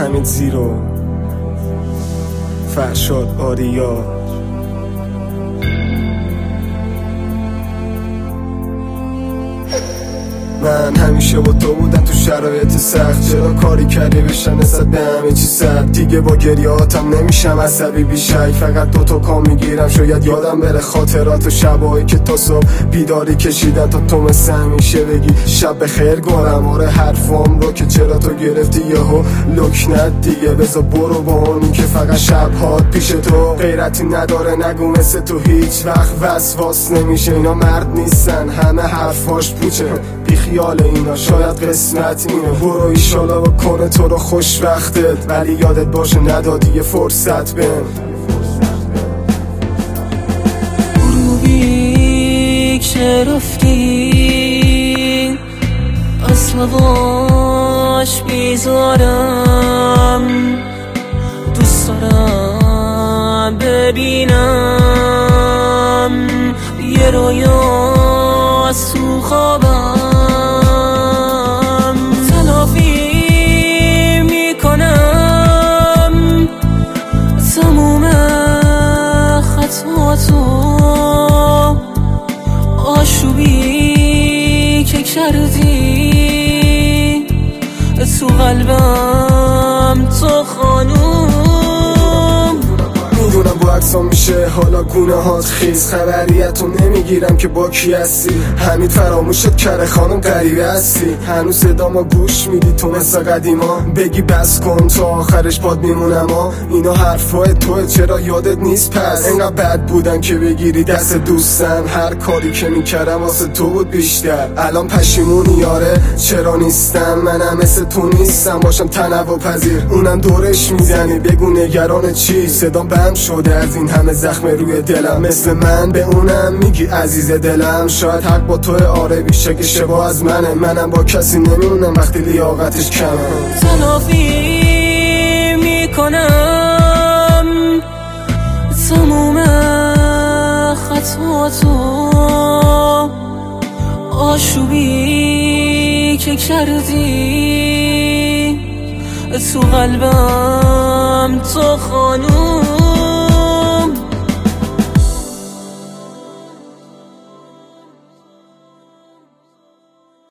حمید زیرو، فرشاد آریا. من همیشه با تو بودم تو شرایط سخت، چرا کاری کردی بشن نسبت به همه چی سخت؟ دیگه با گریاتم نمیشم عصبی بیشک، فقط دوتا کام میگیرم شاید یادم بره خاطرات و شبایی که تا صبح بیداری کشیدن تا تو مثل همیشه بگی شب بخیر گلم. آره حرفام رو که چرا تو گرفتی یهو لکنت دیگه، بذار برو با اونی که فقط شبهات پیش تو غیرتی نداره، نگو مثل تو هیچ وقت وسواس نمیشه. اینا مرد نیستن همه حرفاش پوچه، بیخیال اینا شاید قسمت اینه. برو ایشالا بکنه تو رو خوشبختت، ولی یادت باشه ندادی یه فرصت بهم. غروبی که رفتی از هواش بیزارم، دوست دارم ببینم یه رویا از تو خوابم. آشوبی که کردی تو قلبم تو خانوم، میدونم با عکسام میشه حالا گونه هات خیز، خبریتو نمیگیرم که با کی هستی. حمید فراموشت کرده خانم غریبه هستی، هنوز صدامو گوش میدی تو مثل قدیما. بگی بس کن تا آخرش باد میمونم اینا حرفای توه چرا یادت نیست؟ پس انقدر بد بودن که بگیری دست دوستم، هر کاری که میکردم واسه تو بود بیشتر. الان پشیمونی یاره چرا نیستم، منم مثل تو نیستم باشم تنوع پذیر. اونم دورش میزنی بگو نگران چی؟ صدام بم شده از این همه زخم روی دلم، مثل من به اونم میگی عزیز دلم. شاید حق با توه آره بیشه که شبا از منم با کسی نمیمونم وقتی لیاقتش کمه. تلافی میکنم تموم خطاتو، آشوبی که کردی تو قلبم تو خانوم.